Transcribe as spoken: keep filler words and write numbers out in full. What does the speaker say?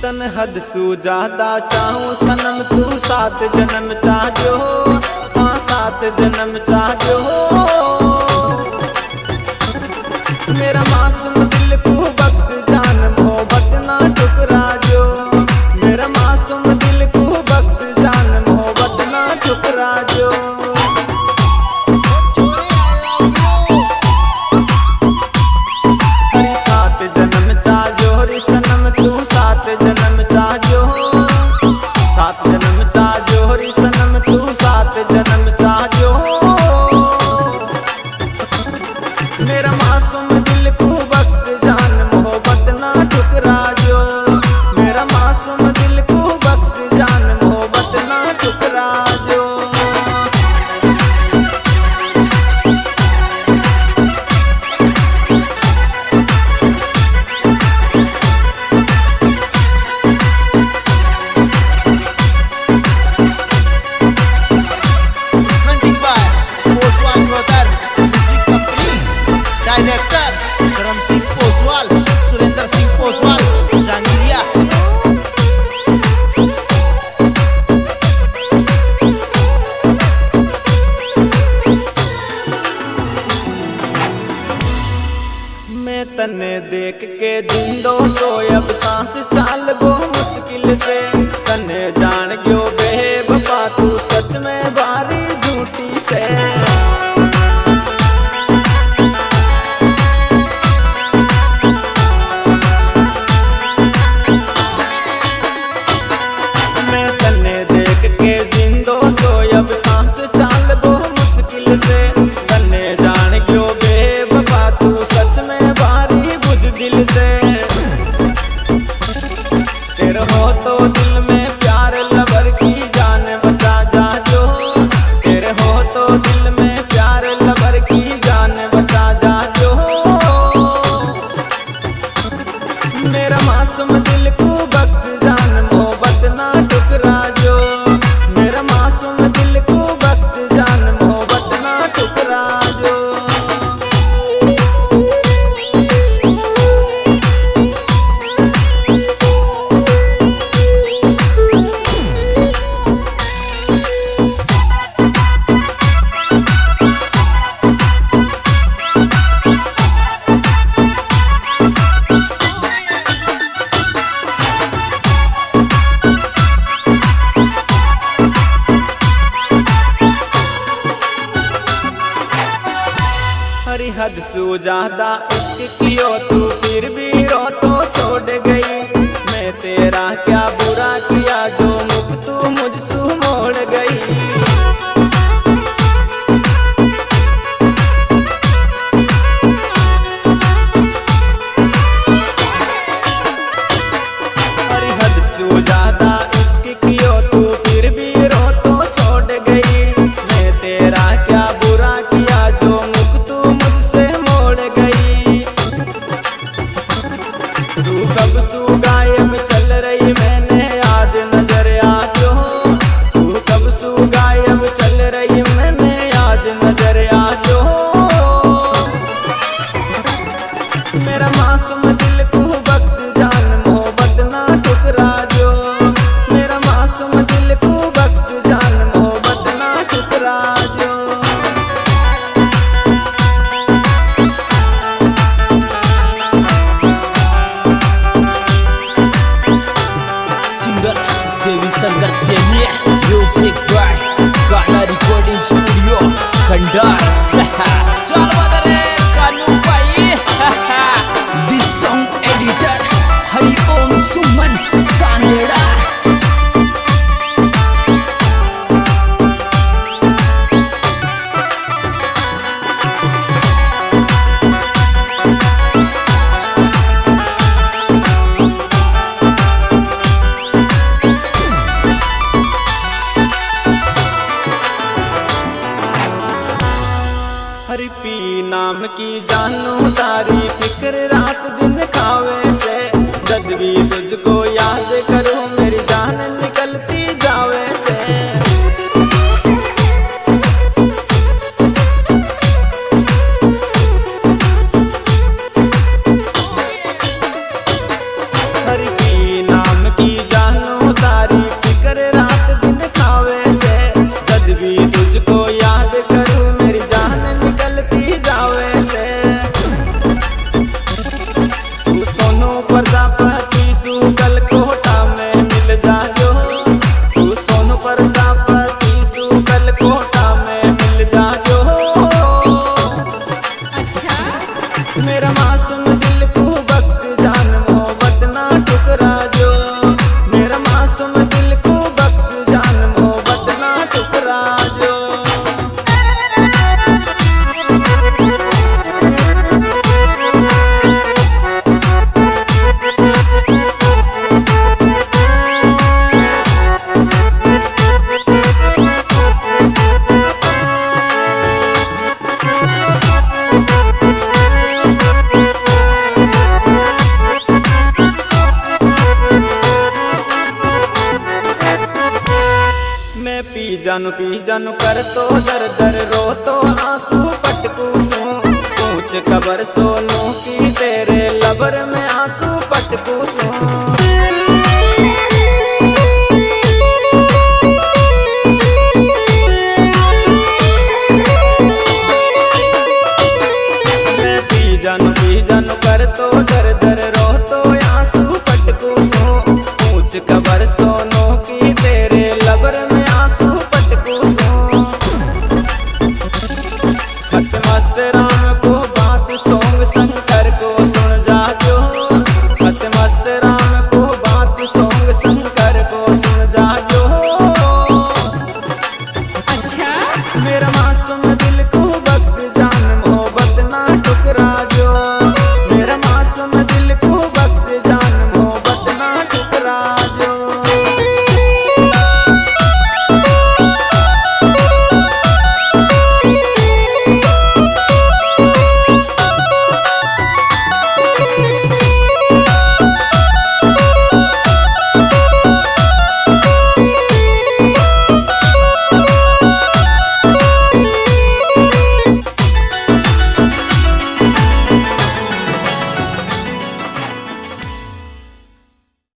तन हद सू ज्यादा चाहूं सनम तू सात जन्म चाहजो, हाँ सात जन्म चाहजो। मेरा मासूम दिल को बख्श जान मोहब्बत ना ठुकराजो, मेरा मासूम दिल को बख्श जान मोहब्बत ना ठुकराजो। हरी सात जन्म चाहजो हरी सनम तू सात जन्म चाहजो, सात जन्म चाहजो हरी सनम तू सात जन्म चाहजो। मेरा मासूम दिल को बख्श जान मोहब्बत ना ठुकराजो, मेरा मासूम दिल को बख्श जान मोहब्बत ना ठुकराजो। डायरेक्टर करम सिंह पोसवाल, सुरेंद्र सिंह पोसवाल, जांगिरिया। मैं तन्ने देख के जिंदो सोयब सांस चाल बो मुश्किल से, तन्ने जान गयो बेवफा तू सच में बारी झूठी से। सोयब सांस चाल बो मुश्किल से, तन्ने जान गयो बेवफा तू सच में भारी बुझ दिल से। तेरे हो तो दिल में प्यार लवर की जान बचा जाजो, तेरे हो तो दिल में प्यार लवर की जान बचा जाजो। मेरा मासूम दिल को बख्श जान मोहब्बत ना ठुकराजो, मेरा मासूम दिल को बख्श जान मोहब्बत ना ठुकराजो। हरी हद सू ज्यादा इश्क कियो तू फिर भी रो तो छोड़ गई, मैं तेरा क्या बुरा किया जो मुख तू मुझसे मोड़ गई। हरी हद सू ज्यादा इश्क कियो तू फिर भी रो तो छोड़ गई, मैं तेरा क्या बुरा किया जो कब सू गायब चल रही मैंने आज नजर आजो, तू कब सू गायब चल रही मैंने आज नजर आजो। मेरा मासूम दिल को बख्श जान मोहब्बत ना ठुकराजो, मेरा मासूम दिल को बख्श जान मोहब्बत ना ठुकराजो। देवी शंकर सेनिया म्यूजिक बाय गाना रिकॉर्डिंग स्टूडियो खंडार। चल बदरे कानू भाई दिस सॉन्ग पी जन कर तो दर दर रो तो आंसू पटकू सू पूछ खबर सोनू की तेरे लबर में आंसू पटकू सू कर तो दर दर रो तो आंसू पटकू सू पूछ खबर सोनू की तेरे लबर में आंसू पटकू सू खत मस्त राम को बात सोंग शंकर को सुन जा जो खत मस्त राम को बात सोंग शंकर को सुन जा जो अच्छा मेरा मासूम दिल को बख्श जान मोहब्बत ना ठुकरा जो मेरा मासूम दिल